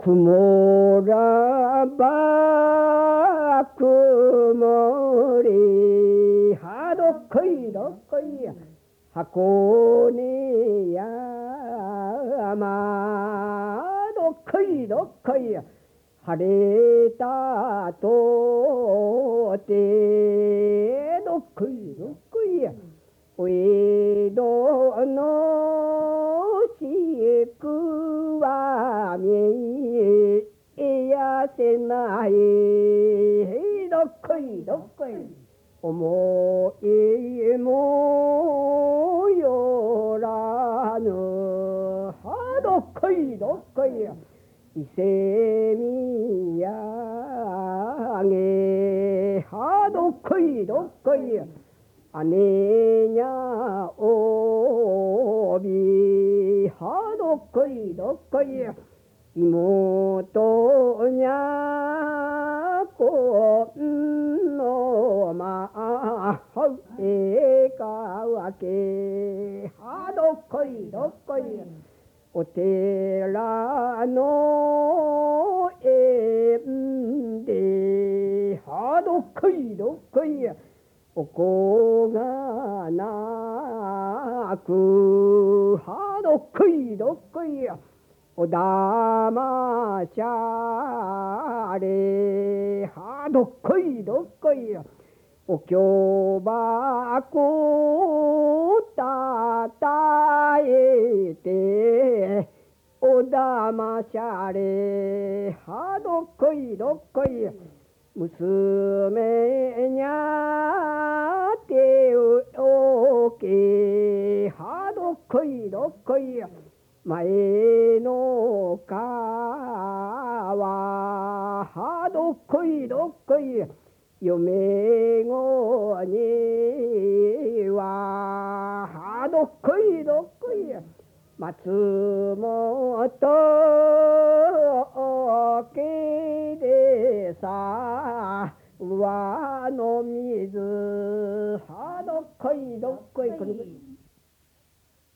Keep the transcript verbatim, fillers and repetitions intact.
曇らば曇りはどっこいどっこい箱根山どっこいどっこい晴れたとてどっこいどっこいお江戸のしくは見えやせないどっこいどっこい思いもよらぬはどっこいどっこい伊勢宮げはどっこいどっこい姉にゃおびはどっこいどっこい妹にゃこんのまはえかわけはどっこいどっこいお寺の縁ではどっこいどっこいおこがなくはどっこいどっこいおだましゃれはどっこいどっこいお経箱たたえておだましゃれはどっこいどっこい娘にゃ手を置けはどっこいどっこい前の川はどっこいどっこい嫁子にははどっこいどっこい松本家でさ和の水はどっこいどっこいこの